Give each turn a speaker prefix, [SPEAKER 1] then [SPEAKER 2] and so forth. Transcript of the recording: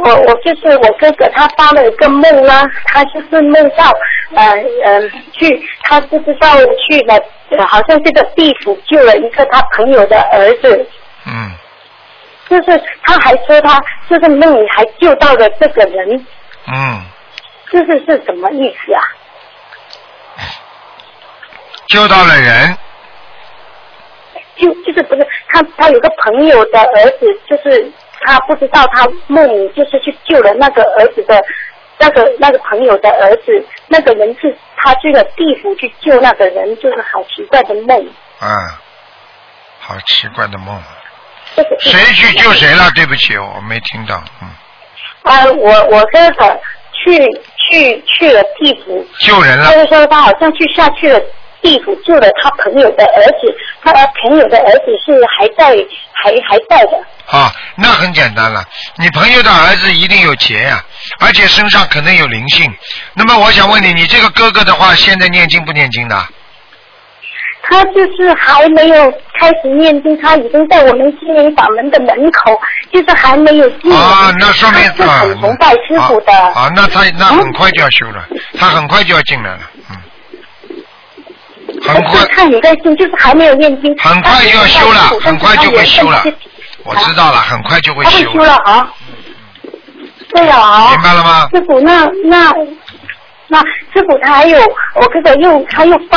[SPEAKER 1] 我就是我哥哥，他发了一个梦啦，他就是梦到他不知道去了好像这个地府救了一个他朋友的儿子。
[SPEAKER 2] 嗯。
[SPEAKER 1] 就是他还说他就是梦里还救到了这个人。
[SPEAKER 2] 嗯。
[SPEAKER 1] 这是什么意思啊？
[SPEAKER 2] 救到了人。
[SPEAKER 1] 就是不是他有个朋友的儿子，就是他不知道他梦里就是去救了那个儿子的那个朋友的儿子，那个人是他去了地府去救那个人，就是好奇怪的梦。
[SPEAKER 2] 啊，好奇怪的梦。谁去救谁了？对不起，我没听到。
[SPEAKER 1] 我哥哥去了地府
[SPEAKER 2] 救人了。
[SPEAKER 1] 就是说他好像下去了地府救了他朋友的儿子，他朋友的儿子是还在的。
[SPEAKER 2] 啊，那很简单了，你朋友的儿子一定有劫呀，而且身上可能有灵性。那么我想问你，你这个哥哥的话，现在念经不念经的？
[SPEAKER 1] 他就是还没有开始念经，他已经在我们心灵法门的门口，就是还没有进。
[SPEAKER 2] 那说明
[SPEAKER 1] 他是很崇拜师傅的。
[SPEAKER 2] 那很快就要修了，他很快就要进来了，很快。
[SPEAKER 1] 他很在进，就是还没有念经。
[SPEAKER 2] 很快就要修了，很快就会修了。我知道了，很快就会修。
[SPEAKER 1] 他会修了啊。对啊。
[SPEAKER 2] 明白了吗？
[SPEAKER 1] 师傅，那师傅他还有我哥哥他又